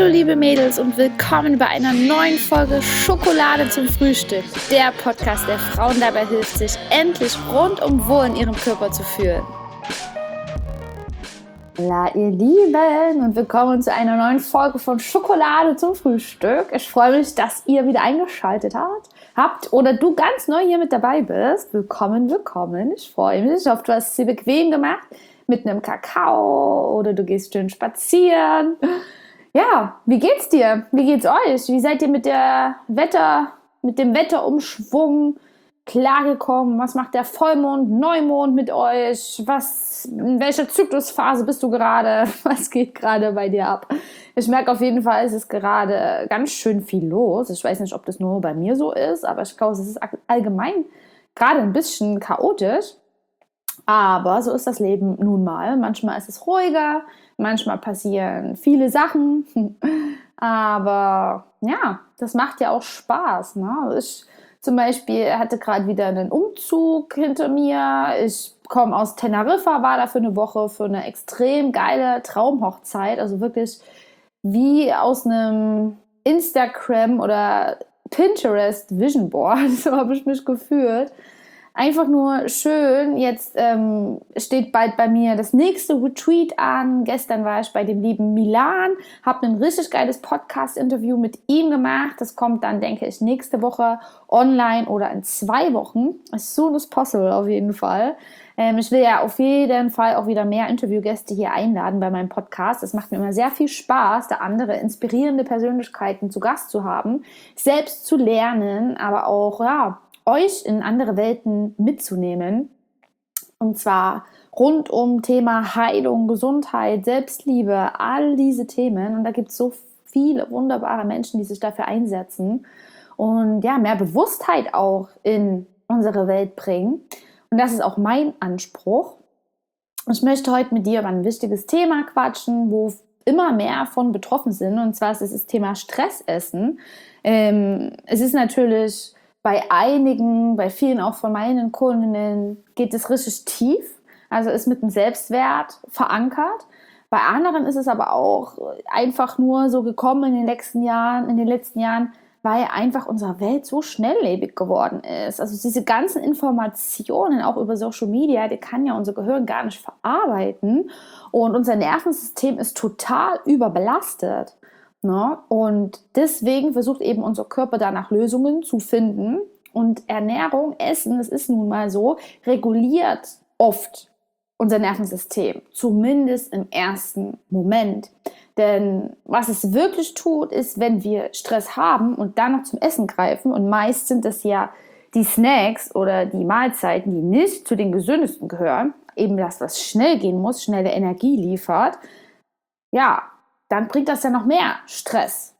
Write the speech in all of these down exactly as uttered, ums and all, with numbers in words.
Hallo liebe Mädels und willkommen bei einer neuen Folge Schokolade zum Frühstück. Der Podcast, der Frauen dabei hilft, sich endlich rundum wohl in ihrem Körper zu fühlen. Hallo ihr Lieben und willkommen zu einer neuen Folge von Schokolade zum Frühstück. Ich freue mich, dass ihr wieder eingeschaltet habt, habt oder du ganz neu hier mit dabei bist. Willkommen, willkommen. Ich freue mich. Ich hoffe, du hast es dir bequem gemacht mit einem Kakao oder du gehst schön spazieren. Ja, wie geht's dir? Wie geht's euch? Wie seid ihr mit der Wetter, mit dem Wetterumschwung klargekommen? Was macht der Vollmond, Neumond mit euch? Was, in welcher Zyklusphase bist du gerade? Was geht gerade bei dir ab? Ich merke auf jeden Fall, es ist gerade ganz schön viel los. Ich weiß nicht, ob das nur bei mir so ist, aber ich glaube, es ist allgemein gerade ein bisschen chaotisch. Aber so ist das Leben nun mal. Manchmal ist es ruhiger, manchmal passieren viele Sachen. Aber ja, das macht ja auch Spaß. Ne? Ich zum Beispiel hatte gerade wieder einen Umzug hinter mir. Ich komme aus Teneriffa, war da für eine Woche für eine extrem geile Traumhochzeit. Also wirklich wie aus einem Instagram oder Pinterest Vision Board. So habe ich mich gefühlt. Einfach nur schön. Jetzt ähm, steht bald bei mir das nächste Retreat an. Gestern war ich bei dem lieben Milan, habe ein richtig geiles Podcast-Interview mit ihm gemacht. Das kommt dann, denke ich, nächste Woche online oder in zwei Wochen. As soon as possible auf jeden Fall. Ähm, ich will ja auf jeden Fall auch wieder mehr Interviewgäste hier einladen bei meinem Podcast. Es macht mir immer sehr viel Spaß, da andere inspirierende Persönlichkeiten zu Gast zu haben, selbst zu lernen, aber auch, ja, euch in andere Welten mitzunehmen. Und zwar rund um Thema Heilung, Gesundheit, Selbstliebe, all diese Themen. Und da gibt es so viele wunderbare Menschen, die sich dafür einsetzen und ja, mehr Bewusstheit auch in unsere Welt bringen. Und das ist auch mein Anspruch. Ich möchte heute mit dir über ein wichtiges Thema quatschen, wo immer mehr von betroffen sind. Und zwar ist es das Thema Stressessen. Ähm, es ist natürlich bei einigen, bei vielen auch von meinen Kundinnen geht es richtig tief, also ist mit dem Selbstwert verankert. Bei anderen ist es aber auch einfach nur so gekommen in den letzten Jahren, in den letzten Jahren, weil einfach unsere Welt so schnelllebig geworden ist. Also diese ganzen Informationen, auch über Social Media, die kann ja unser Gehirn gar nicht verarbeiten und unser Nervensystem ist total überbelastet. Ne? Und deswegen versucht eben unser Körper danach Lösungen zu finden. Und Ernährung, Essen, das ist nun mal so, reguliert oft unser Nervensystem, zumindest im ersten Moment. Denn was es wirklich tut, ist, wenn wir Stress haben und dann noch zum Essen greifen, und meist sind es ja die Snacks oder die Mahlzeiten, die nicht zu den gesündesten gehören, eben das, was schnell gehen muss, schnelle Energie liefert, ja, dann bringt das ja noch mehr Stress,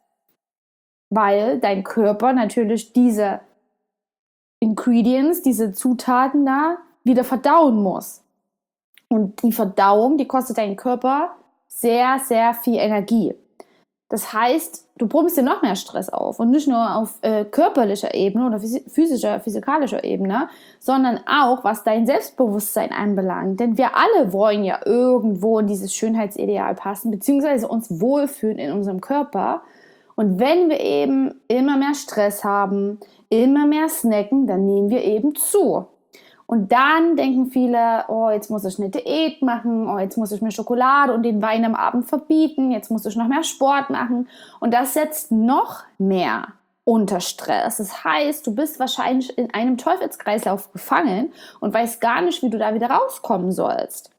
weil dein Körper natürlich diese Ingredients, diese Zutaten da wieder verdauen muss. Und die Verdauung, die kostet deinen Körper sehr, sehr viel Energie. Das heißt, du pumpst dir noch mehr Stress auf und nicht nur auf äh, körperlicher Ebene oder physischer, physikalischer Ebene, sondern auch, was dein Selbstbewusstsein anbelangt. Denn wir alle wollen ja irgendwo in dieses Schönheitsideal passen, beziehungsweise uns wohlfühlen in unserem Körper. Und wenn wir eben immer mehr Stress haben, immer mehr snacken, dann nehmen wir eben zu. Und dann denken viele, oh, jetzt muss ich eine Diät machen, oh, jetzt muss ich mir Schokolade und den Wein am Abend verbieten, jetzt muss ich noch mehr Sport machen. Und das setzt noch mehr unter Stress. Das heißt, du bist wahrscheinlich in einem Teufelskreislauf gefangen und weißt gar nicht, wie du da wieder rauskommen sollst.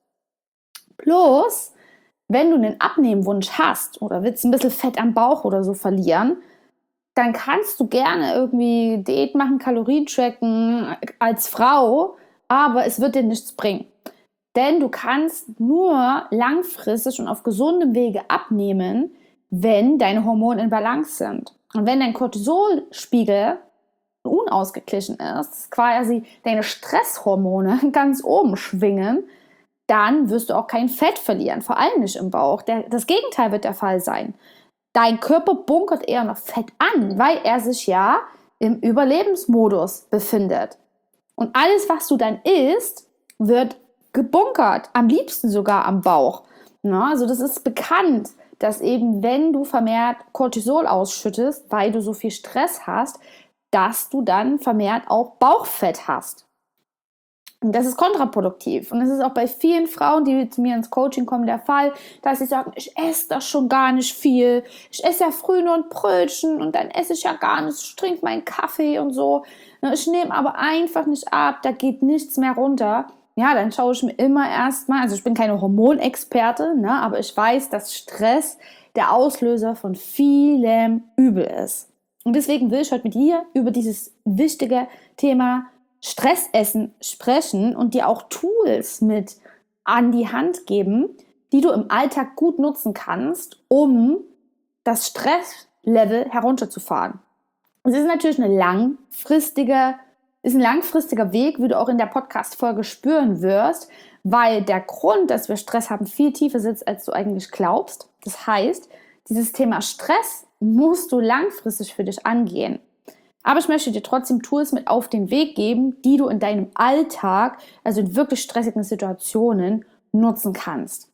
Bloß, wenn du einen Abnehmwunsch hast oder willst ein bisschen Fett am Bauch oder so verlieren, dann kannst du gerne irgendwie Diät machen, Kalorien tracken als Frau, aber es wird dir nichts bringen. Denn du kannst nur langfristig und auf gesundem Wege abnehmen, wenn deine Hormone in Balance sind. Und wenn dein Cortisolspiegel unausgeglichen ist, quasi deine Stresshormone ganz oben schwingen, dann wirst du auch kein Fett verlieren, vor allem nicht im Bauch. Der, das Gegenteil wird der Fall sein. Dein Körper bunkert eher noch Fett an, weil er sich ja im Überlebensmodus befindet. Und alles, was du dann isst, wird gebunkert, am liebsten sogar am Bauch. Na, also das ist bekannt. dass eben, wenn du vermehrt Cortisol ausschüttest, weil du so viel Stress hast, dass du dann vermehrt auch Bauchfett hast. Und das ist kontraproduktiv. Und das ist auch bei vielen Frauen, die zu mir ins Coaching kommen, der Fall, dass sie sagen, ich esse das schon gar nicht viel. Ich esse ja früh nur ein Brötchen und dann esse ich ja gar nichts. Ich trinke meinen Kaffee und so. Ich nehme aber einfach nicht ab, da geht nichts mehr runter. Ja, dann schaue ich mir immer erstmal, also ich bin keine Hormonexperte, ne, aber ich weiß, dass Stress der Auslöser von vielem Übel ist. Und deswegen will ich heute mit dir über dieses wichtige Thema Stressessen sprechen und dir auch Tools mit an die Hand geben, die du im Alltag gut nutzen kannst, um das Stresslevel herunterzufahren. Es ist natürlich eine langfristige, ist ein langfristiger Weg, wie du auch in der Podcast-Folge spüren wirst, weil der Grund, dass wir Stress haben, viel tiefer sitzt, als du eigentlich glaubst. Das heißt, dieses Thema Stress musst du langfristig für dich angehen. Aber ich möchte dir trotzdem Tools mit auf den Weg geben, die du in deinem Alltag, also in wirklich stressigen Situationen, nutzen kannst.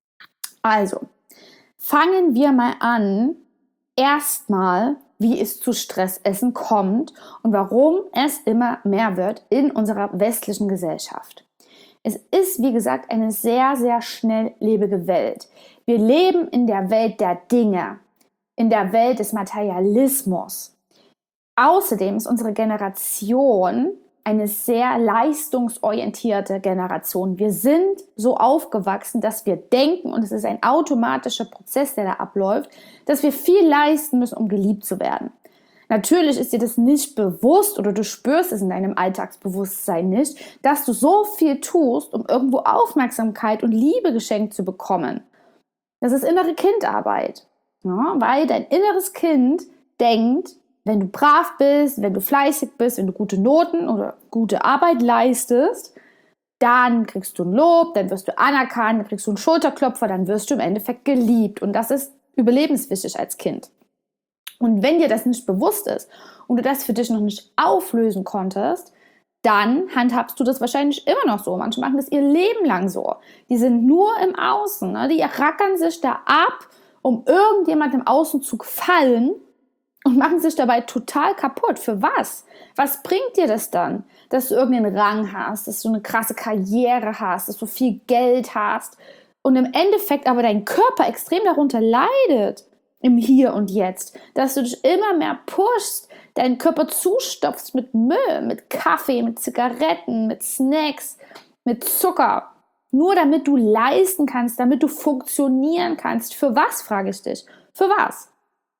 Also, fangen wir mal an, erstmal, wie es zu Stressessen kommt und warum es immer mehr wird in unserer westlichen Gesellschaft. Es ist, wie gesagt, eine sehr, sehr schnelllebige Welt. Wir leben in der Welt der Dinge, in der Welt des Materialismus. Außerdem ist unsere Generation eine sehr leistungsorientierte Generation. Wir sind so aufgewachsen, dass wir denken, und es ist ein automatischer Prozess, der da abläuft, dass wir viel leisten müssen, um geliebt zu werden. Natürlich ist dir das nicht bewusst oder du spürst es in deinem Alltagsbewusstsein nicht, dass du so viel tust, um irgendwo Aufmerksamkeit und Liebe geschenkt zu bekommen. Das ist innere Kindarbeit, ja, weil dein inneres Kind denkt, wenn du brav bist, wenn du fleißig bist, wenn du gute Noten oder gute Arbeit leistest, dann kriegst du ein Lob, dann wirst du anerkannt, dann kriegst du einen Schulterklopfer, dann wirst du im Endeffekt geliebt. Und das ist überlebenswichtig als Kind. Und wenn dir das nicht bewusst ist und du das für dich noch nicht auflösen konntest, dann handhabst du das wahrscheinlich immer noch so. Manche machen das ihr Leben lang so. Die sind nur im Außen, ne? Die rackern sich da ab, um irgendjemandem im Außen zu gefallen, und machen sich dabei total kaputt. Für was? Was bringt dir das dann? Dass du irgendeinen Rang hast, dass du eine krasse Karriere hast, dass du viel Geld hast und im Endeffekt aber dein Körper extrem darunter leidet im Hier und Jetzt. Dass du dich immer mehr pushst, deinen Körper zustopfst mit Müll, mit Kaffee, mit Zigaretten, mit Snacks, mit Zucker. Nur damit du leisten kannst, damit du funktionieren kannst. Für was, frage ich dich? Für was?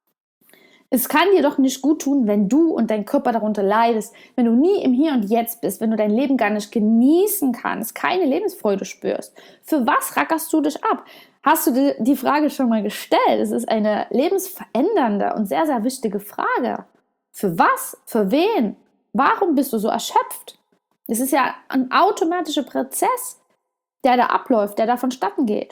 Es kann dir doch nicht gut tun, wenn du und dein Körper darunter leidest, wenn du nie im Hier und Jetzt bist, wenn du dein Leben gar nicht genießen kannst, keine Lebensfreude spürst. Für was rackerst du dich ab? Hast du dir die Frage schon mal gestellt? Es ist eine lebensverändernde und sehr, sehr wichtige Frage. Für was? Für wen? Warum bist du so erschöpft? Es ist ja ein automatischer Prozess, der da abläuft, der da vonstatten geht.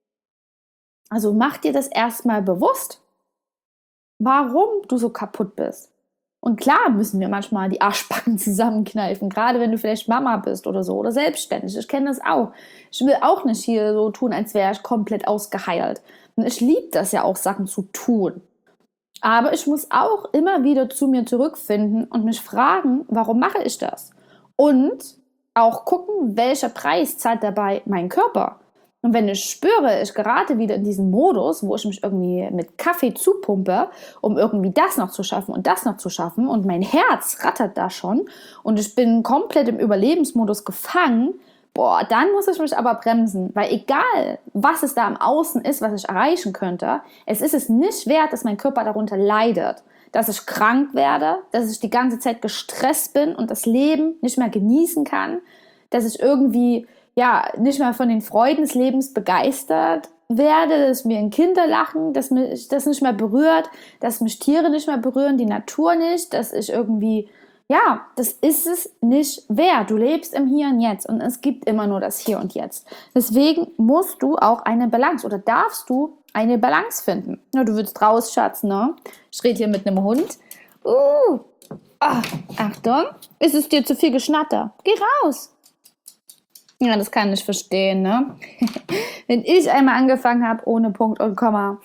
Also mach dir das erstmal bewusst, warum du so kaputt bist. Und klar müssen wir manchmal die Arschbacken zusammenkneifen, gerade wenn du vielleicht Mama bist oder so oder selbstständig. Ich kenne das auch. Ich will auch nicht hier so tun, als wäre ich komplett ausgeheilt. Und ich liebe das ja auch, Sachen zu tun. Aber ich muss auch immer wieder zu mir zurückfinden und mich fragen, warum mache ich das? Und auch gucken, welcher Preis zahlt dabei mein Körper. Und wenn ich spüre, ich gerate wieder in diesen Modus, wo ich mich irgendwie mit Kaffee zupumpe, um irgendwie das noch zu schaffen und das noch zu schaffen und mein Herz rattert da schon und ich bin komplett im Überlebensmodus gefangen, boah, dann muss ich mich aber bremsen, weil egal, was es da im Außen ist, was ich erreichen könnte, es ist es nicht wert, dass mein Körper darunter leidet, dass ich krank werde, dass ich die ganze Zeit gestresst bin und das Leben nicht mehr genießen kann, dass ich irgendwie ja, nicht mehr von den Freuden des Lebens begeistert werde, dass mir ein Kinder lachen, dass mich das nicht mehr berührt, dass mich Tiere nicht mehr berühren, die Natur nicht, dass ich irgendwie, ja, das ist es nicht wert. Du lebst im Hier und Jetzt und es gibt immer nur das Hier und Jetzt. Deswegen musst du auch eine Balance oder darfst du eine Balance finden. Ja, du willst raus, Schatz, ne? Ich rede hier mit einem Hund. Uh, oh, Achtung, ist es dir zu viel Geschnatter? Geh raus! Ja, das kann ich verstehen, ne? Wenn ich einmal angefangen habe ohne Punkt und Komma.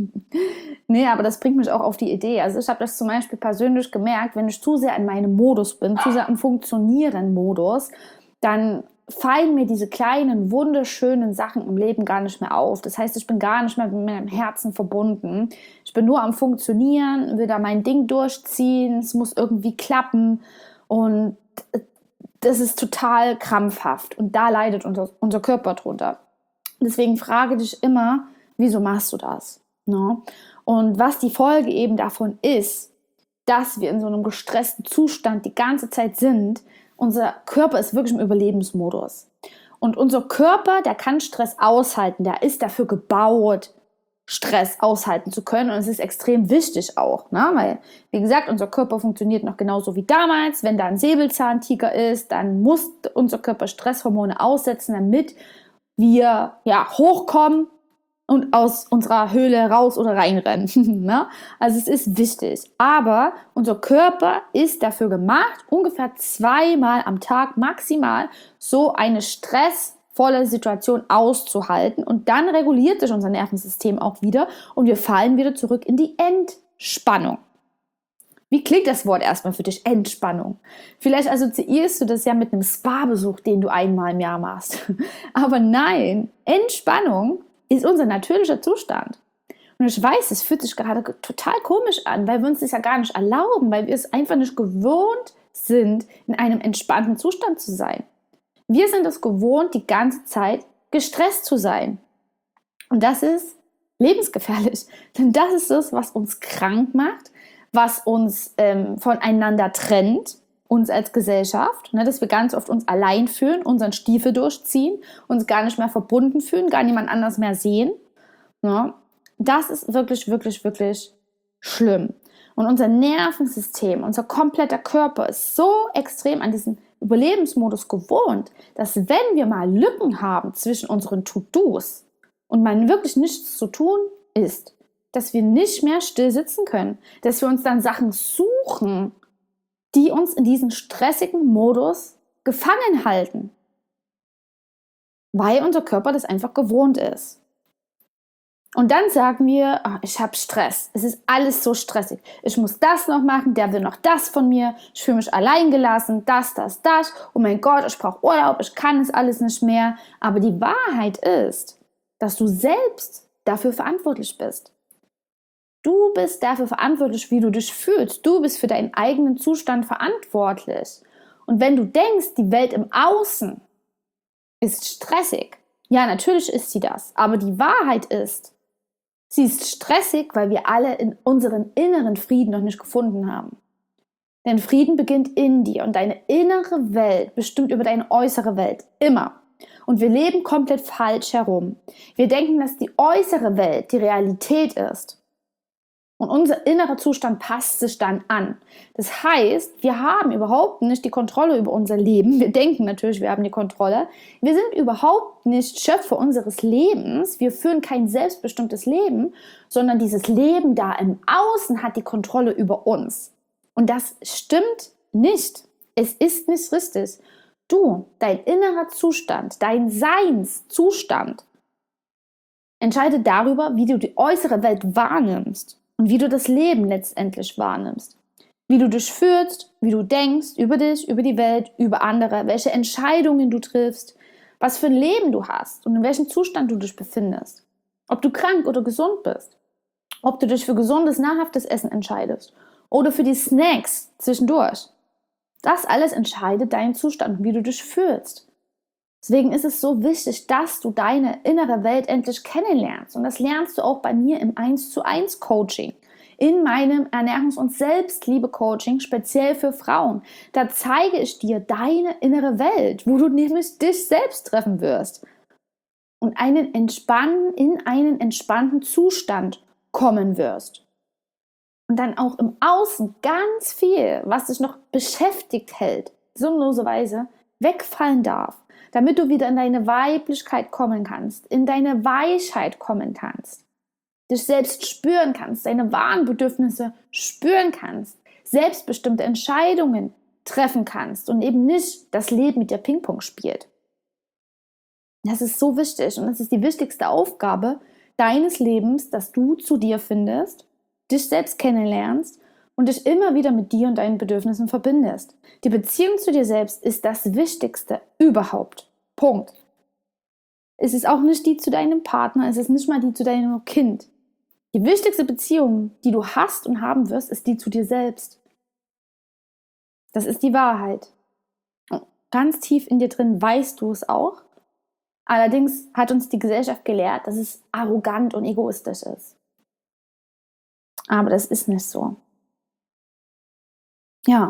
Nee, aber das bringt mich auch auf die Idee. Also ich habe das zum Beispiel persönlich gemerkt, wenn ich zu sehr in meinem Modus bin, zu sehr im Funktionieren-Modus, dann fallen mir diese kleinen, wunderschönen Sachen im Leben gar nicht mehr auf. Das heißt, ich bin gar nicht mehr mit meinem Herzen verbunden. Ich bin nur am Funktionieren, will da mein Ding durchziehen, es muss irgendwie klappen und das ist total krampfhaft und da leidet unser, unser Körper drunter. Deswegen frage dich immer, wieso machst du das? Ne? Und was die Folge eben davon ist, dass wir in so einem gestressten Zustand die ganze Zeit sind, unser Körper ist wirklich im Überlebensmodus. Und unser Körper, der kann Stress aushalten, der ist dafür gebaut, Stress aushalten zu können. Und es ist extrem wichtig auch, ne? Weil, wie gesagt, unser Körper funktioniert noch genauso wie damals. Wenn da ein Säbelzahntiger ist, dann muss unser Körper Stresshormone aussetzen, damit wir ja, hochkommen und aus unserer Höhle raus oder reinrennen. Ne? Also es ist wichtig. Aber unser Körper ist dafür gemacht, ungefähr zweimal am Tag maximal so eine stressvolle Situation auszuhalten. Und dann reguliert sich unser Nervensystem auch wieder und wir fallen wieder zurück in die Entspannung. Wie klingt das Wort erstmal für dich? Entspannung. Vielleicht assoziierst du das ja mit einem Spa-Besuch, den du einmal im Jahr machst. Aber nein, Entspannung ist unser natürlicher Zustand. Und ich weiß, es fühlt sich gerade total komisch an, weil wir uns das ja gar nicht erlauben, weil wir es einfach nicht gewohnt sind, in einem entspannten Zustand zu sein. Wir sind es gewohnt, die ganze Zeit gestresst zu sein. Und das ist lebensgefährlich. Denn das ist es, was uns krank macht, was uns ähm, voneinander trennt, uns als Gesellschaft, ne, dass wir ganz oft uns allein fühlen, unseren Stiefel durchziehen, uns gar nicht mehr verbunden fühlen, gar niemand anders mehr sehen. Ne. Das ist wirklich, wirklich, wirklich schlimm. Und unser Nervensystem, unser kompletter Körper ist so extrem an diesen Überlebensmodus gewohnt, dass wenn wir mal Lücken haben zwischen unseren To-Dos und man wirklich nichts zu tun ist, dass wir nicht mehr still sitzen können, dass wir uns dann Sachen suchen, die uns in diesen stressigen Modus gefangen halten, weil unser Körper das einfach gewohnt ist. Und dann sagen wir, oh, ich habe Stress, es ist alles so stressig, ich muss das noch machen, der will noch das von mir, ich fühle mich alleingelassen, das, das, das, oh mein Gott, ich brauche Urlaub, ich kann es alles nicht mehr. Aber die Wahrheit ist, dass du selbst dafür verantwortlich bist. Du bist dafür verantwortlich, wie du dich fühlst. Du bist für deinen eigenen Zustand verantwortlich. Und wenn du denkst, die Welt im Außen ist stressig, ja, natürlich ist sie das. Aber die Wahrheit ist, sie ist stressig, weil wir alle in unseren inneren Frieden noch nicht gefunden haben. Denn Frieden beginnt in dir und deine innere Welt bestimmt über deine äußere Welt. Immer. Und wir leben komplett falsch herum. Wir denken, dass die äußere Welt die Realität ist. Und unser innerer Zustand passt sich dann an. Das heißt, wir haben überhaupt nicht die Kontrolle über unser Leben. Wir denken natürlich, wir haben die Kontrolle. Wir sind überhaupt nicht Schöpfer unseres Lebens. Wir führen kein selbstbestimmtes Leben, sondern dieses Leben da im Außen hat die Kontrolle über uns. Und das stimmt nicht. Es ist nicht richtig. Du, dein innerer Zustand, dein Seinszustand entscheidet darüber, wie du die äußere Welt wahrnimmst. Und wie du das Leben letztendlich wahrnimmst. Wie du dich fühlst, wie du denkst über dich, über die Welt, über andere, welche Entscheidungen du triffst, was für ein Leben du hast und in welchem Zustand du dich befindest. Ob du krank oder gesund bist. Ob du dich für gesundes, nahrhaftes Essen entscheidest oder für die Snacks zwischendurch. Das alles entscheidet deinen Zustand und wie du dich fühlst. Deswegen ist es so wichtig, dass du deine innere Welt endlich kennenlernst. Und das lernst du auch bei mir im eins zu eins Coaching. In meinem Ernährungs- und Selbstliebe-Coaching, speziell für Frauen. Da zeige ich dir deine innere Welt, wo du nämlich dich selbst treffen wirst. Und einen entspannten, in einen entspannten Zustand kommen wirst. Und dann auch im Außen ganz viel, was dich noch beschäftigt hält, sinnloserweise wegfallen darf. Damit du wieder in deine Weiblichkeit kommen kannst, in deine Weichheit kommen kannst, dich selbst spüren kannst, deine wahren Bedürfnisse spüren kannst, selbstbestimmte Entscheidungen treffen kannst und eben nicht das Leben mit dir Ping-Pong spielt. Das ist so wichtig und das ist die wichtigste Aufgabe deines Lebens, dass du zu dir findest, dich selbst kennenlernst und dich immer wieder mit dir und deinen Bedürfnissen verbindest. Die Beziehung zu dir selbst ist das Wichtigste überhaupt. Punkt. Es ist auch nicht die zu deinem Partner, es ist nicht mal die zu deinem Kind. Die wichtigste Beziehung, die du hast und haben wirst, ist die zu dir selbst. Das ist die Wahrheit. Und ganz tief in dir drin weißt du es auch. Allerdings hat uns die Gesellschaft gelehrt, dass es arrogant und egoistisch ist. Aber das ist nicht so. Ja.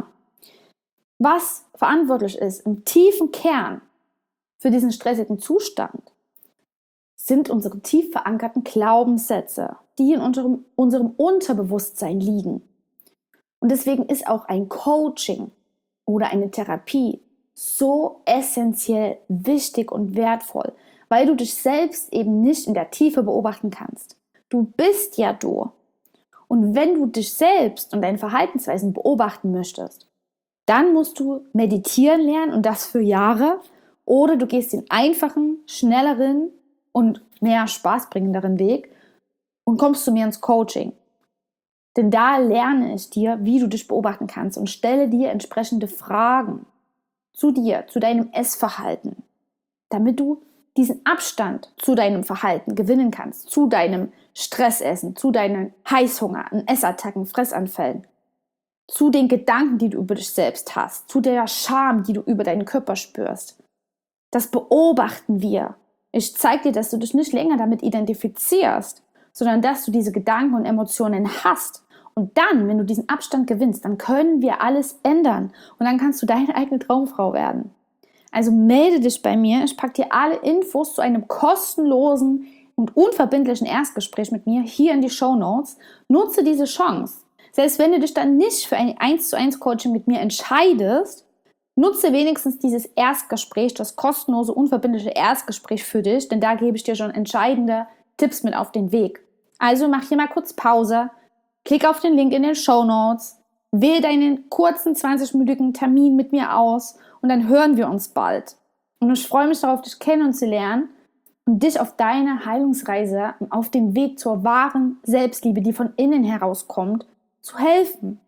Was verantwortlich ist im tiefen Kern für diesen stressigen Zustand, sind unsere tief verankerten Glaubenssätze, die in unserem, unserem Unterbewusstsein liegen. Und deswegen ist auch ein Coaching oder eine Therapie so essentiell wichtig und wertvoll, weil du dich selbst eben nicht in der Tiefe beobachten kannst. Du bist ja du. Und wenn du dich selbst und deine Verhaltensweisen beobachten möchtest, dann musst du meditieren lernen und das für Jahre, oder du gehst den einfachen, schnelleren und mehr spaßbringenderen Weg und kommst zu mir ins Coaching. Denn da lerne ich dir, wie du dich beobachten kannst und stelle dir entsprechende Fragen zu dir, zu deinem Essverhalten, damit du diesen Abstand zu deinem Verhalten gewinnen kannst, zu deinem Stressessen, zu deinen Heißhunger, Essattacken, Fressanfällen, zu den Gedanken, die du über dich selbst hast, zu der Scham, die du über deinen Körper spürst. Das beobachten wir. Ich zeige dir, dass du dich nicht länger damit identifizierst, sondern dass du diese Gedanken und Emotionen hast. Und dann, wenn du diesen Abstand gewinnst, dann können wir alles ändern. Und dann kannst du deine eigene Traumfrau werden. Also melde dich bei mir. Ich packe dir alle Infos zu einem kostenlosen und unverbindlichen Erstgespräch mit mir hier in die Shownotes. Nutze diese Chance. Selbst wenn du dich dann nicht für ein eins zu eins Coaching mit mir entscheidest, nutze wenigstens dieses Erstgespräch, das kostenlose, unverbindliche Erstgespräch für dich, denn da gebe ich dir schon entscheidende Tipps mit auf den Weg. Also mach hier mal kurz Pause, klick auf den Link in den Shownotes, wähle deinen kurzen zwanzig-minütigen Termin mit mir aus und dann hören wir uns bald. Und ich freue mich darauf, dich kennenzulernen und dich auf deiner Heilungsreise, auf dem Weg zur wahren Selbstliebe, die von innen herauskommt, zu helfen.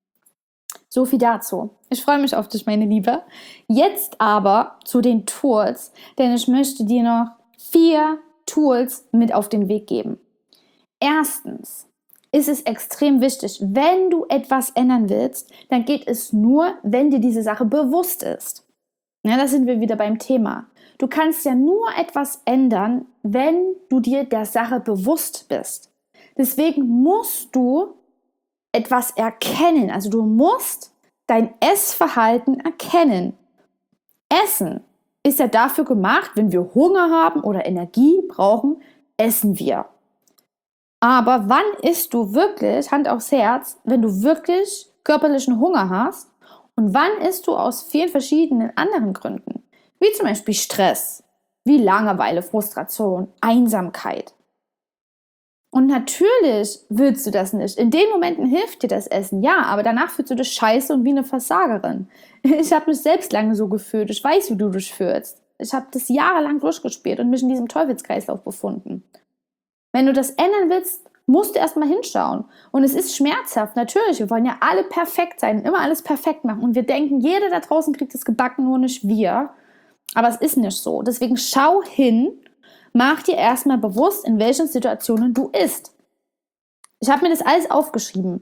So viel dazu. Ich freue mich auf dich, meine Liebe. Jetzt aber zu den Tools, denn ich möchte dir noch vier Tools mit auf den Weg geben. Erstens ist es extrem wichtig, wenn du etwas ändern willst, dann geht es nur, wenn dir diese Sache bewusst ist. Ja, da sind wir wieder beim Thema. Du kannst ja nur etwas ändern, wenn du dir der Sache bewusst bist. Deswegen musst du etwas erkennen. Also du musst dein Essverhalten erkennen. Essen ist ja dafür gemacht, wenn wir Hunger haben oder Energie brauchen, essen wir. Aber wann isst du wirklich, Hand aufs Herz, wenn du wirklich körperlichen Hunger hast? Und wann isst du aus vielen verschiedenen anderen Gründen? Wie zum Beispiel Stress, wie Langeweile, Frustration, Einsamkeit. Und natürlich willst du das nicht. In den Momenten hilft dir das Essen, ja, aber danach fühlst du dich scheiße und wie eine Versagerin. Ich habe mich selbst lange so gefühlt. Ich weiß, wie du dich fühlst. Ich habe das jahrelang durchgespielt und mich in diesem Teufelskreislauf befunden. Wenn du das ändern willst, musst du erstmal hinschauen. Und es ist schmerzhaft, natürlich. Wir wollen ja alle perfekt sein, immer alles perfekt machen. Und wir denken, jeder da draußen kriegt es gebacken, nur nicht wir. Aber es ist nicht so. Deswegen schau hin, mach dir erstmal bewusst, in welchen Situationen du isst. Ich habe mir das alles aufgeschrieben.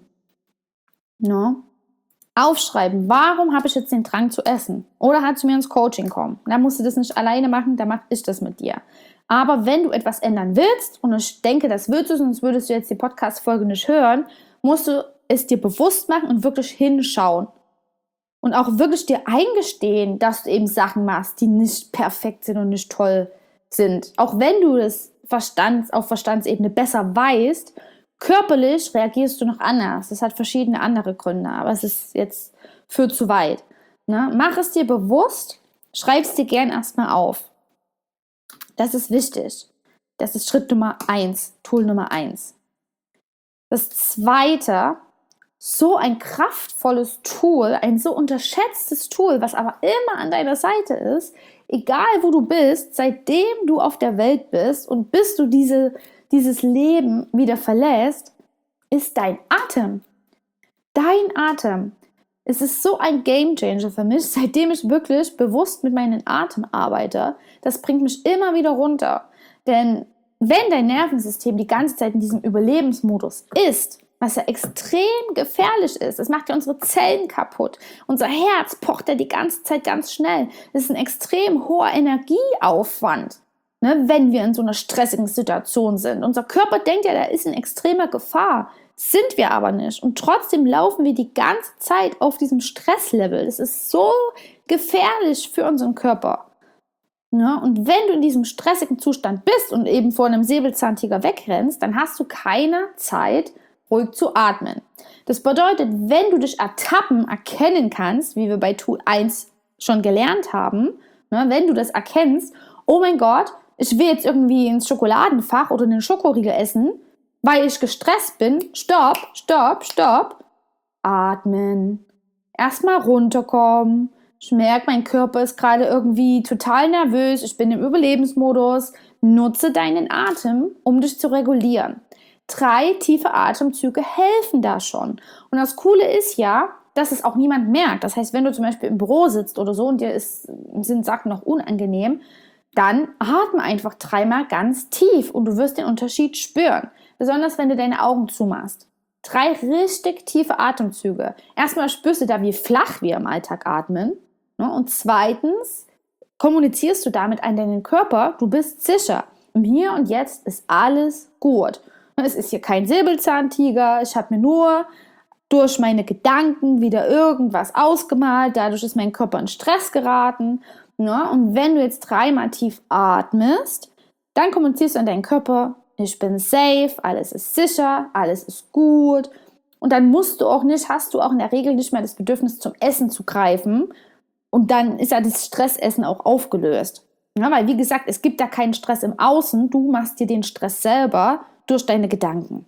No. Aufschreiben, warum habe ich jetzt den Drang zu essen? Oder halt zu mir ins Coaching kommen. Da musst du das nicht alleine machen, da mache ich das mit dir. Aber wenn du etwas ändern willst, und ich denke, das willst du, sonst würdest du jetzt die Podcast-Folge nicht hören, musst du es dir bewusst machen und wirklich hinschauen. Und auch wirklich dir eingestehen, dass du eben Sachen machst, die nicht perfekt sind und nicht toll sind. Auch wenn du das Verstands, auf Verstandsebene besser weißt, körperlich reagierst du noch anders. Das hat verschiedene andere Gründe, aber es ist jetzt für zu weit. Ne? Mach es dir bewusst, schreib es dir gern erstmal auf. Das ist wichtig. Das ist Schritt Nummer eins, Tool Nummer eins. Das zweite so ein kraftvolles Tool, ein so unterschätztes Tool, was aber immer an deiner Seite ist, egal wo du bist, seitdem du auf der Welt bist und bis du diese, dieses Leben wieder verlässt, ist dein Atem. Dein Atem. Es ist so ein Gamechanger für mich, seitdem ich wirklich bewusst mit meinem Atem arbeite. Das bringt mich immer wieder runter. Denn wenn dein Nervensystem die ganze Zeit in diesem Überlebensmodus ist, was ja extrem gefährlich ist, es macht ja unsere Zellen kaputt, unser Herz pocht ja die ganze Zeit ganz schnell, das ist ein extrem hoher Energieaufwand, ne, wenn wir in so einer stressigen Situation sind. Unser Körper denkt ja, da ist in extremer Gefahr, sind wir aber nicht. Und trotzdem laufen wir die ganze Zeit auf diesem Stresslevel. Das ist so gefährlich für unseren Körper. Ja, und wenn du in diesem stressigen Zustand bist und eben vor einem Säbelzahntiger wegrennst, dann hast du keine Zeit, ruhig zu atmen. Das bedeutet, wenn du dich ertappen erkennen kannst, wie wir bei Tool eins schon gelernt haben, ne, wenn du das erkennst, oh mein Gott, ich will jetzt irgendwie ins Schokoladenfach oder einen Schokoriegel essen, weil ich gestresst bin, stopp, stopp, stopp, atmen, erstmal runterkommen. Ich merke, mein Körper ist gerade irgendwie total nervös, ich bin im Überlebensmodus. Nutze deinen Atem, um dich zu regulieren. Drei tiefe Atemzüge helfen da schon. Und das Coole ist ja, dass es auch niemand merkt. Das heißt, wenn du zum Beispiel im Büro sitzt oder so und dir ist, sind Sachen noch unangenehm, dann atme einfach dreimal ganz tief und du wirst den Unterschied spüren. Besonders wenn du deine Augen zumachst. Drei richtig tiefe Atemzüge. Erstmal spürst du da, wie flach wir im Alltag atmen. Und zweitens kommunizierst du damit an deinen Körper, du bist sicher. Im Hier und Jetzt ist alles gut. Es ist hier kein Säbelzahntiger, ich habe mir nur durch meine Gedanken wieder irgendwas ausgemalt, dadurch ist mein Körper in Stress geraten. Und wenn du jetzt dreimal tief atmest, dann kommunizierst du an deinen Körper, ich bin safe, alles ist sicher, alles ist gut. Und dann musst du auch nicht, hast du auch in der Regel nicht mehr das Bedürfnis zum Essen zu greifen. Und dann ist ja das Stressessen auch aufgelöst. Ja, weil wie gesagt, es gibt da keinen Stress im Außen, du machst dir den Stress selber durch deine Gedanken.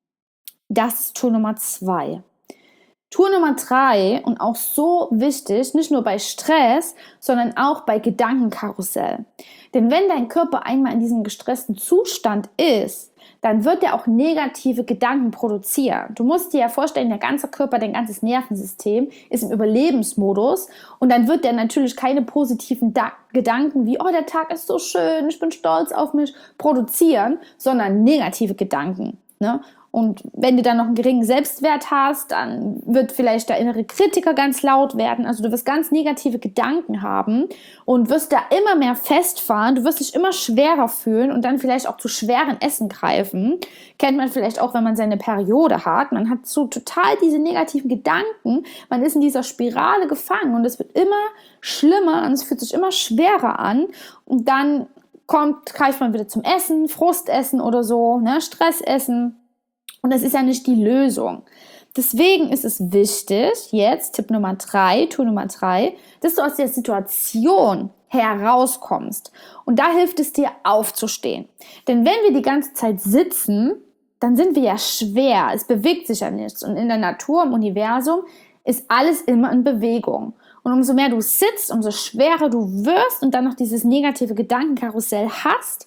Das ist Tool Nummer zwei. Tool Nummer drei und auch so wichtig, nicht nur bei Stress, sondern auch bei Gedankenkarussell. Denn wenn dein Körper einmal in diesem gestressten Zustand ist, dann wird er auch negative Gedanken produzieren. Du musst dir ja vorstellen, der ganze Körper, dein ganzes Nervensystem ist im Überlebensmodus und dann wird der natürlich keine positiven da- Gedanken wie, oh, der Tag ist so schön, ich bin stolz auf mich, produzieren, sondern negative Gedanken. Ne? Und wenn du dann noch einen geringen Selbstwert hast, dann wird vielleicht der innere Kritiker ganz laut werden. Also du wirst ganz negative Gedanken haben und wirst da immer mehr festfahren. Du wirst dich immer schwerer fühlen und dann vielleicht auch zu schweren Essen greifen. Kennt man vielleicht auch, wenn man seine Periode hat. Man hat so total diese negativen Gedanken. Man ist in dieser Spirale gefangen und es wird immer schlimmer und es fühlt sich immer schwerer an. Und dann kommt, greift man wieder zum Essen, Frustessen oder so, ne, Stressessen. Und das ist ja nicht die Lösung. Deswegen ist es wichtig, jetzt Tipp Nummer drei, Tool Nummer drei, dass du aus der Situation herauskommst. Und da hilft es dir aufzustehen. Denn wenn wir die ganze Zeit sitzen, dann sind wir ja schwer. Es bewegt sich ja nichts. Und in der Natur, im Universum, ist alles immer in Bewegung. Und umso mehr du sitzt, umso schwerer du wirst und dann noch dieses negative Gedankenkarussell hast,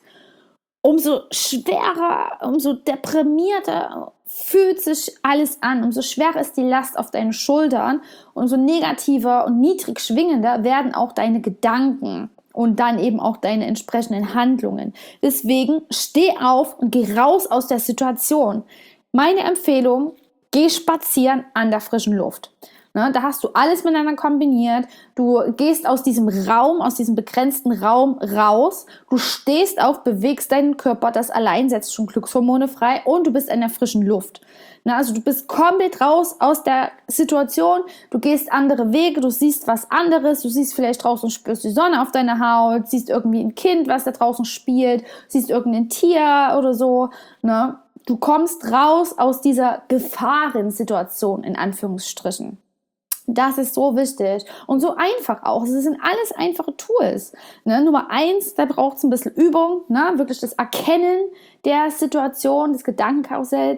umso schwerer, umso deprimierter fühlt sich alles an, umso schwerer ist die Last auf deinen Schultern, umso negativer und niedrig schwingender werden auch deine Gedanken und dann eben auch deine entsprechenden Handlungen. Deswegen steh auf und geh raus aus der Situation. Meine Empfehlung, geh spazieren an der frischen Luft. Ne, da hast du alles miteinander kombiniert. Du gehst aus diesem Raum, aus diesem begrenzten Raum raus. Du stehst auf, bewegst deinen Körper. Das allein setzt schon Glückshormone frei und du bist in der frischen Luft. Ne, also du bist komplett raus aus der Situation. Du gehst andere Wege, du siehst was anderes. Du siehst vielleicht draußen, spürst die Sonne auf deiner Haut, siehst irgendwie ein Kind, was da draußen spielt, siehst irgendein Tier oder so. Ne? Du kommst raus aus dieser Gefahrensituation, in Anführungsstrichen. Das ist so wichtig und so einfach auch. Es sind alles einfache Tools. Ne? Nummer eins, da braucht es ein bisschen Übung, ne? Wirklich das Erkennen der Situation, des Gedankenkarussells.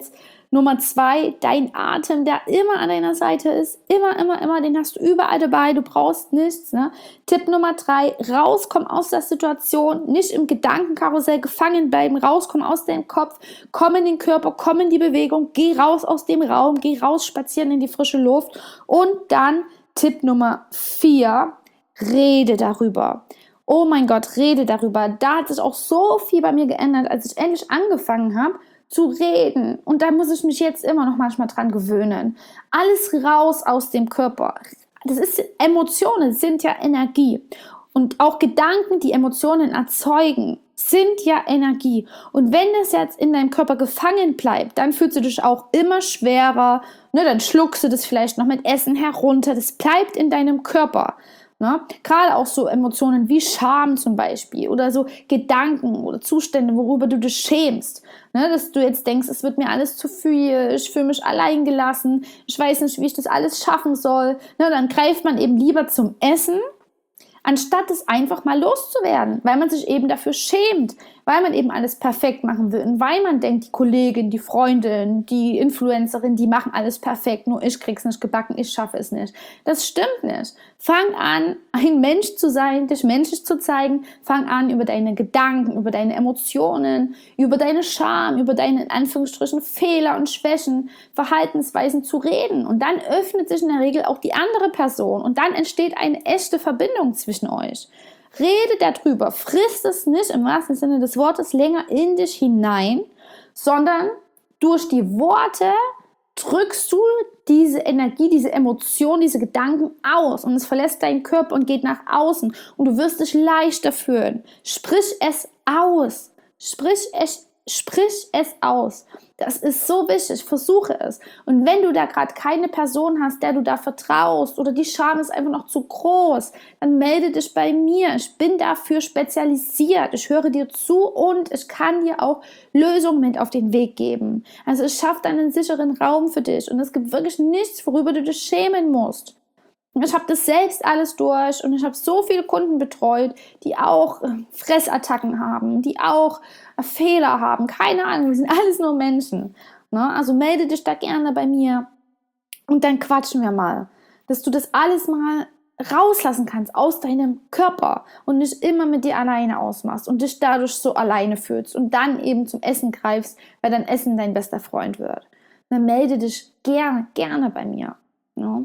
Nummer zwei, dein Atem, der immer an deiner Seite ist. Immer, immer, immer, den hast du überall dabei. Du brauchst nichts. Ne? Tipp Nummer drei, rauskommen aus der Situation. Nicht im Gedankenkarussell gefangen bleiben. Rauskommen aus deinem Kopf. Komm in den Körper, komm in die Bewegung. Geh raus aus dem Raum. Geh raus spazieren in die frische Luft. Und dann Tipp Nummer vier, rede darüber. Oh mein Gott, rede darüber. Da hat sich auch so viel bei mir geändert, als ich endlich angefangen habe zu reden. Und da muss ich mich jetzt immer noch manchmal dran gewöhnen. Alles raus aus dem Körper. Das ist, Emotionen sind ja Energie. Und auch Gedanken, die Emotionen erzeugen, sind ja Energie. Und wenn das jetzt in deinem Körper gefangen bleibt, dann fühlst du dich auch immer schwerer. Ne, dann schluckst du das vielleicht noch mit Essen herunter. Das bleibt in deinem Körper. Ne? Gerade auch so Emotionen wie Scham zum Beispiel oder so Gedanken oder Zustände, worüber du dich schämst. Ne? Dass du jetzt denkst, es wird mir alles zu viel, ich fühle mich allein gelassen, ich weiß nicht, wie ich das alles schaffen soll. Ne? Dann greift man eben lieber zum Essen, anstatt es einfach mal loszuwerden, weil man sich eben dafür schämt, weil man eben alles perfekt machen will und weil man denkt, die Kollegin, die Freundin, die Influencerin, die machen alles perfekt, nur ich krieg's nicht gebacken, ich schaffe es nicht. Das stimmt nicht. Fang an, ein Mensch zu sein, dich menschlich zu zeigen. Fang an, über deine Gedanken, über deine Emotionen, über deine Scham, über deine, in Anführungsstrichen, Fehler und Schwächen, Verhaltensweisen zu reden. Und dann öffnet sich in der Regel auch die andere Person und dann entsteht eine echte Verbindung zwischen euch. Rede darüber, frisst es nicht im wahrsten Sinne des Wortes länger in dich hinein, sondern durch die Worte drückst du diese Energie, diese Emotion, diese Gedanken aus und es verlässt deinen Körper und geht nach außen und du wirst dich leichter fühlen. Sprich es aus. Sprich es, sprich es aus. Das ist so wichtig. Versuche es. Und wenn du da gerade keine Person hast, der du da vertraust oder die Scham ist einfach noch zu groß, dann melde dich bei mir. Ich bin dafür spezialisiert. Ich höre dir zu und ich kann dir auch Lösungen mit auf den Weg geben. Also es schafft einen sicheren Raum für dich und es gibt wirklich nichts, worüber du dich schämen musst. Ich habe das selbst alles durch und ich habe so viele Kunden betreut, die auch Fressattacken haben, die auch Fehler haben. Keine Ahnung, wir sind alles nur Menschen. Ne? Also melde dich da gerne bei mir und dann quatschen wir mal, dass du das alles mal rauslassen kannst aus deinem Körper und nicht immer mit dir alleine ausmachst und dich dadurch so alleine fühlst und dann eben zum Essen greifst, weil dein Essen dein bester Freund wird. Dann melde dich gerne, gerne bei mir. Ne?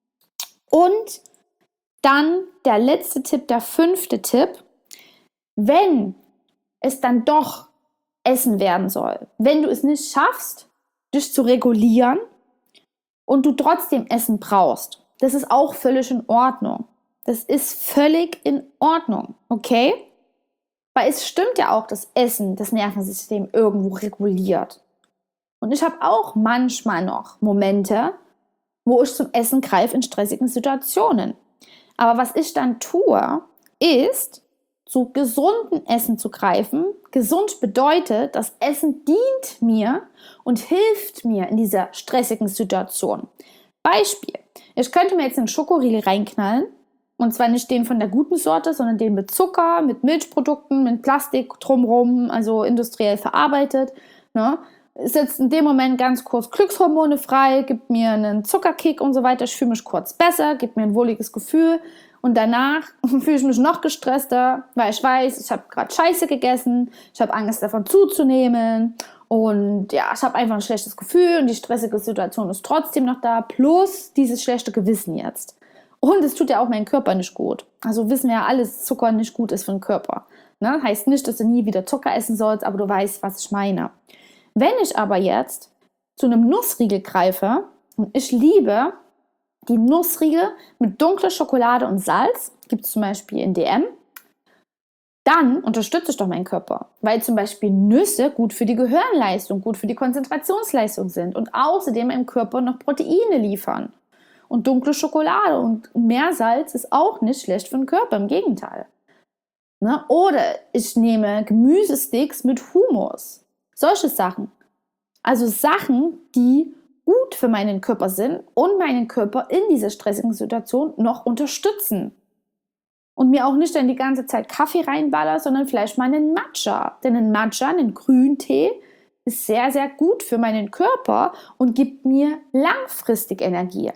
Und dann der letzte Tipp, der fünfte Tipp, wenn es dann doch Essen werden soll, wenn du es nicht schaffst, dich zu regulieren und du trotzdem Essen brauchst, das ist auch völlig in Ordnung. Das ist völlig in Ordnung, okay? Weil es stimmt ja auch, dass Essen das Nervensystem irgendwo reguliert. Und ich habe auch manchmal noch Momente, wo ich zum Essen greife in stressigen Situationen. Aber was ich dann tue, ist, zu gesunden Essen zu greifen. Gesund bedeutet, das Essen dient mir und hilft mir in dieser stressigen Situation. Beispiel, ich könnte mir jetzt einen Schokoriegel reinknallen, und zwar nicht den von der guten Sorte, sondern den mit Zucker, mit Milchprodukten, mit Plastik drumherum, also industriell verarbeitet, ne? Ist jetzt in dem Moment ganz kurz Glückshormone frei, gibt mir einen Zuckerkick und so weiter, ich fühle mich kurz besser, gibt mir ein wohliges Gefühl und danach fühle ich mich noch gestresster, weil ich weiß, ich habe gerade Scheiße gegessen, ich habe Angst davon zuzunehmen und ja, ich habe einfach ein schlechtes Gefühl und die stressige Situation ist trotzdem noch da, plus dieses schlechte Gewissen jetzt. Und es tut ja auch meinem Körper nicht gut. Also wissen wir ja alles, dass Zucker nicht gut ist für den Körper. Ne? Heißt nicht, dass du nie wieder Zucker essen sollst, aber du weißt, was ich meine. Wenn ich aber jetzt zu einem Nussriegel greife, und ich liebe die Nussriegel mit dunkler Schokolade und Salz, gibt es zum Beispiel in D M, dann unterstütze ich doch meinen Körper, weil zum Beispiel Nüsse gut für die Gehirnleistung, gut für die Konzentrationsleistung sind und außerdem im Körper noch Proteine liefern. Und dunkle Schokolade und Meersalz ist auch nicht schlecht für den Körper, im Gegenteil. Ne? Oder ich nehme Gemüsesticks mit Hummus. Solche Sachen. Also Sachen, die gut für meinen Körper sind und meinen Körper in dieser stressigen Situation noch unterstützen. Und mir auch nicht dann die ganze Zeit Kaffee reinballer, sondern vielleicht mal einen Matcha. Denn ein Matcha, einen Grüntee, ist sehr, sehr gut für meinen Körper und gibt mir langfristig Energie.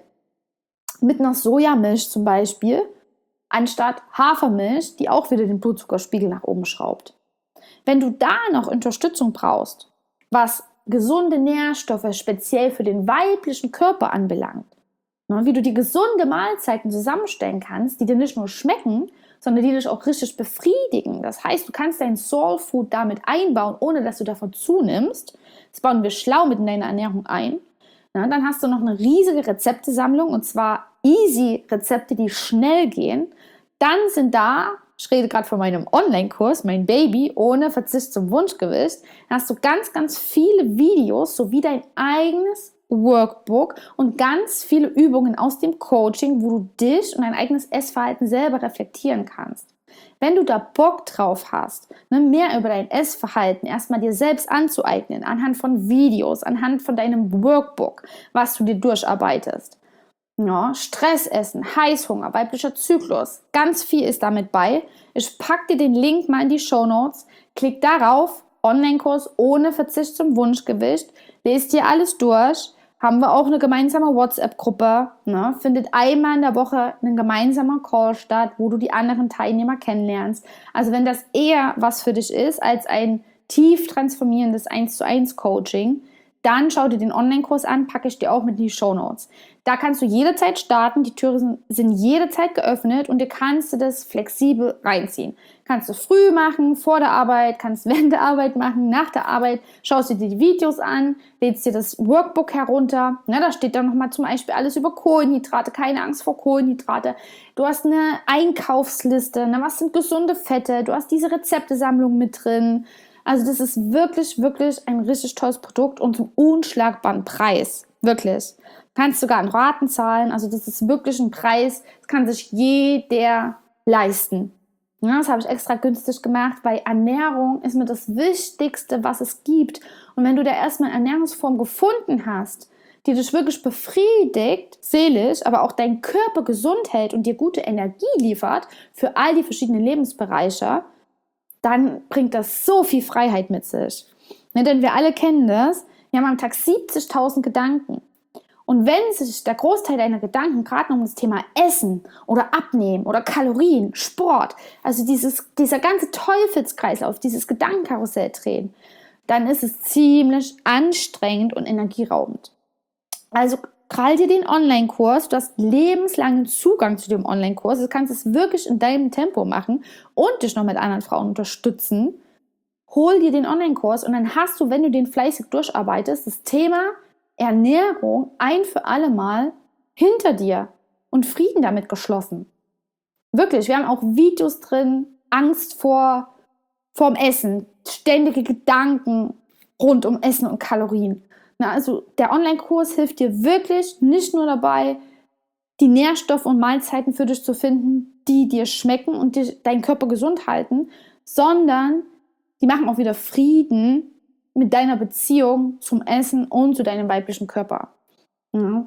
Mit einer Sojamilch zum Beispiel, anstatt Hafermilch, die auch wieder den Blutzuckerspiegel nach oben schraubt. Wenn du da noch Unterstützung brauchst, was gesunde Nährstoffe speziell für den weiblichen Körper anbelangt, ne, wie du die gesunde Mahlzeiten zusammenstellen kannst, die dir nicht nur schmecken, sondern die dich auch richtig befriedigen. Das heißt, du kannst dein Soul Food damit einbauen, ohne dass du davon zunimmst. Das bauen wir schlau mit in deine Ernährung ein. Na, dann hast du noch eine riesige Rezeptesammlung, und zwar easy Rezepte, die schnell gehen. Dann sind da, ich rede gerade von meinem Online-Kurs, mein Baby, ohne Verzicht zum Wunschgewicht, da hast du ganz, ganz viele Videos sowie dein eigenes Workbook und ganz viele Übungen aus dem Coaching, wo du dich und dein eigenes Essverhalten selber reflektieren kannst. Wenn du da Bock drauf hast, ne, mehr über dein Essverhalten erstmal dir selbst anzueignen, anhand von Videos, anhand von deinem Workbook, was du dir durcharbeitest. Ja, Stressessen, Heißhunger, weiblicher Zyklus, ganz viel ist damit bei. Ich packe dir den Link mal in die Shownotes, klick darauf, Online-Kurs ohne Verzicht zum Wunschgewicht, lest dir alles durch. Haben wir auch eine gemeinsame WhatsApp-Gruppe, ne? Findet einmal in der Woche ein gemeinsamer Call statt, wo du die anderen Teilnehmer kennenlernst. Also wenn das eher was für dich ist als ein tief transformierendes eins zu eins Coaching, dann schau dir den Online-Kurs an, packe ich dir auch mit in die Shownotes. Da kannst du jederzeit starten, die Türen sind, sind jederzeit geöffnet und dir kannst du das flexibel reinziehen. Kannst du früh machen, vor der Arbeit, kannst während der Arbeit machen, nach der Arbeit, schaust dir die Videos an, lädst dir das Workbook herunter. Na, da steht dann nochmal zum Beispiel alles über Kohlenhydrate, keine Angst vor Kohlenhydrate. Du hast eine Einkaufsliste, na, was sind gesunde Fette, du hast diese Rezeptesammlung mit drin. Also das ist wirklich, wirklich ein richtig tolles Produkt und zum unschlagbaren Preis. Wirklich. Kannst sogar in Raten zahlen. Also das ist wirklich ein Preis, das kann sich jeder leisten. Ja, das habe ich extra günstig gemacht, weil Ernährung ist mir das Wichtigste, was es gibt. Und wenn du da erstmal eine Ernährungsform gefunden hast, die dich wirklich befriedigt, seelisch, aber auch deinen Körper gesund hält und dir gute Energie liefert für all die verschiedenen Lebensbereiche, dann bringt das so viel Freiheit mit sich. Ne, denn wir alle kennen das, wir haben am Tag siebzigtausend Gedanken. Und wenn sich der Großteil deiner Gedanken gerade um das Thema Essen oder Abnehmen oder Kalorien, Sport, also dieses, dieser ganze Teufelskreislauf, dieses Gedankenkarussell drehen, dann ist es ziemlich anstrengend und energieraubend. Also krall dir den Online-Kurs, du hast lebenslangen Zugang zu dem Online-Kurs, du kannst es wirklich in deinem Tempo machen und dich noch mit anderen Frauen unterstützen. Hol dir den Online-Kurs und dann hast du, wenn du den fleißig durcharbeitest, das Thema Ernährung ein für alle Mal hinter dir und Frieden damit geschlossen. Wirklich, wir haben auch Videos drin, Angst vor vorm Essen, ständige Gedanken rund um Essen und Kalorien. Na, also der Online-Kurs hilft dir wirklich nicht nur dabei, die Nährstoffe und Mahlzeiten für dich zu finden, die dir schmecken und die deinen Körper gesund halten, sondern die machen auch wieder Frieden mit deiner Beziehung zum Essen und zu deinem weiblichen Körper. Ja.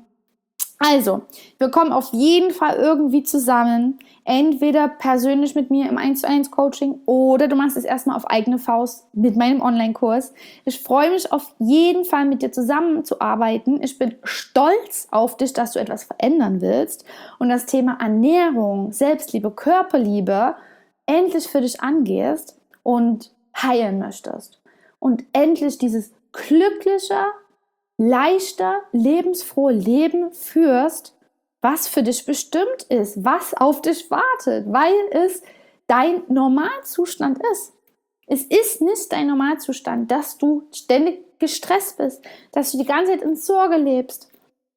Also, wir kommen auf jeden Fall irgendwie zusammen, entweder persönlich mit mir im eins zu eins Coaching oder du machst es erstmal auf eigene Faust mit meinem Online-Kurs. Ich freue mich auf jeden Fall, mit dir zusammenzuarbeiten. Ich bin stolz auf dich, dass du etwas verändern willst und das Thema Ernährung, Selbstliebe, Körperliebe endlich für dich angehst und heilen möchtest. Und endlich dieses glückliche, leichter, lebensfrohe Leben führst, was für dich bestimmt ist, was auf dich wartet, weil es dein Normalzustand ist. Es ist nicht dein Normalzustand, dass du ständig gestresst bist, dass du die ganze Zeit in Sorge lebst.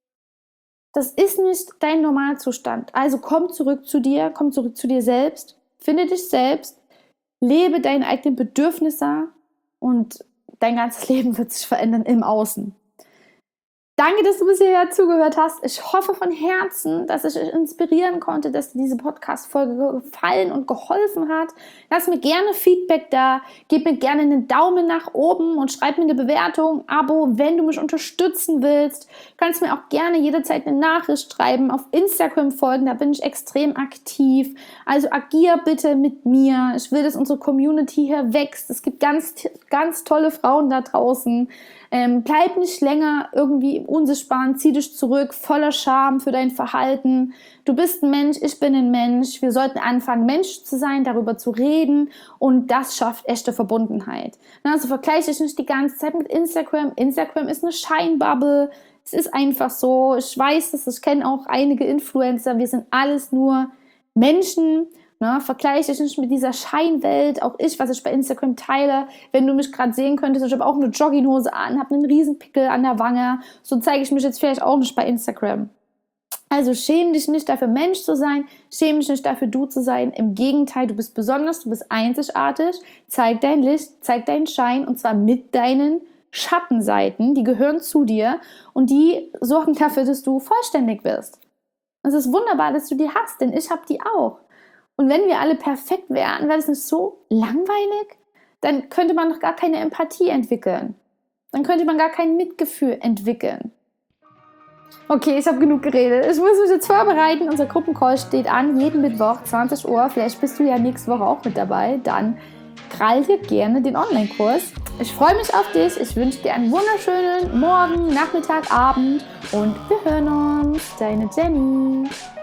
Das ist nicht dein Normalzustand. Also komm zurück zu dir, komm zurück zu dir selbst, finde dich selbst, lebe deine eigenen Bedürfnisse und dein ganzes Leben wird sich verändern im Außen. Danke, dass du bis hierher zugehört hast. Ich hoffe von Herzen, dass ich dich inspirieren konnte, dass dir diese Podcast-Folge gefallen und geholfen hat. Lass mir gerne Feedback da. Gib mir gerne einen Daumen nach oben und schreib mir eine Bewertung, Abo, wenn du mich unterstützen willst. Du kannst mir auch gerne jederzeit eine Nachricht schreiben, auf Instagram folgen, da bin ich extrem aktiv. Also agier bitte mit mir. Ich will, dass unsere Community hier wächst. Es gibt ganz, ganz tolle Frauen da draußen. Ähm, bleib nicht länger irgendwie im Unsichtbaren, zieh dich zurück, voller Scham für dein Verhalten. Du bist ein Mensch, ich bin ein Mensch. Wir sollten anfangen, Mensch zu sein, darüber zu reden und das schafft echte Verbundenheit. Also vergleiche dich nicht die ganze Zeit mit Instagram. Instagram ist eine Scheinbubble. Es ist einfach so. Ich weiß das, ich kenne auch einige Influencer. Wir sind alles nur Menschen. Ne, vergleiche ich nicht mit dieser Scheinwelt, auch ich, was ich bei Instagram teile. Wenn du mich gerade sehen könntest, ich habe auch eine Jogginghose an, habe einen riesen Pickel an der Wange, so zeige ich mich jetzt vielleicht auch nicht bei Instagram. Also schäme dich nicht dafür, Mensch zu sein, schäme dich nicht dafür, du zu sein. Im Gegenteil, du bist besonders, du bist einzigartig. Zeig dein Licht, zeig deinen Schein und zwar mit deinen Schattenseiten, die gehören zu dir und die sorgen dafür, dass du vollständig wirst. Es ist wunderbar, dass du die hast, denn ich habe die auch. Und wenn wir alle perfekt wären, wäre das nicht so langweilig? Dann könnte man doch gar keine Empathie entwickeln. Dann könnte man gar kein Mitgefühl entwickeln. Okay, ich habe genug geredet. Ich muss mich jetzt vorbereiten. Unser Gruppencall steht an, jeden Mittwoch, zwanzig Uhr. Vielleicht bist du ja nächste Woche auch mit dabei. Dann krall dir gerne den Online-Kurs. Ich freue mich auf dich. Ich wünsche dir einen wunderschönen Morgen, Nachmittag, Abend und wir hören uns. Deine Jenny.